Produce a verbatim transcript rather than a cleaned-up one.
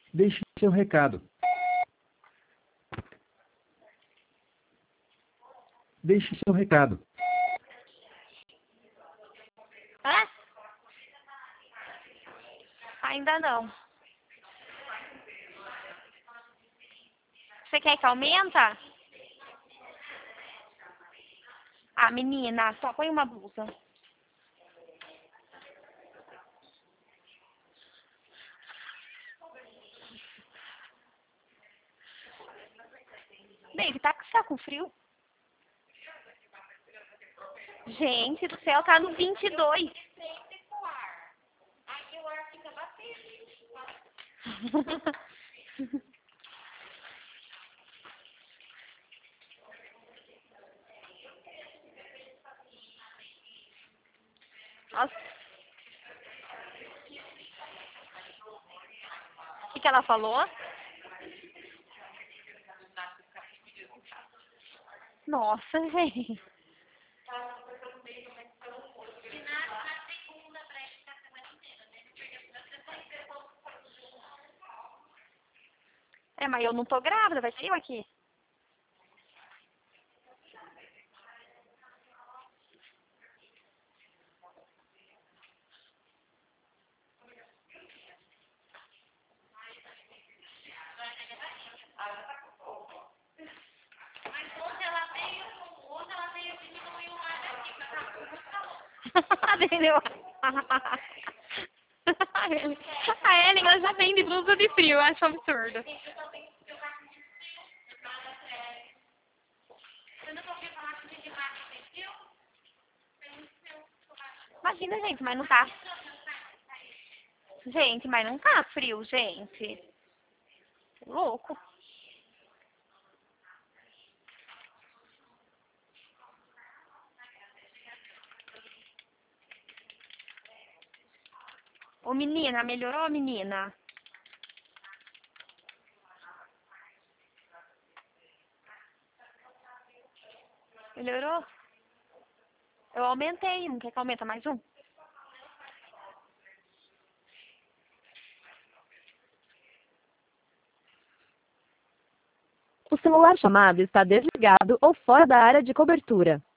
Deixe seu recado. Deixe seu recado. Hã? Ainda não. Você quer que aumenta? Ah, menina, só põe uma blusa. Baby, tá, você tá com frio? Gente do céu, tá no vinte e dois. Nossa. O que, que ela falou? Nossa, gente. É, mas eu não tô grávida, vai ser eu aqui. Entendeu? A Ellen, ela já vem de blusa de frio, eu acho absurdo. Imagina, gente, mas não tá. Gente, mas não tá frio, gente. Louco. Ô, menina, melhorou, menina? Melhorou? Eu aumentei, não quer que aumenta mais um? O celular chamado está desligado ou fora da área de cobertura.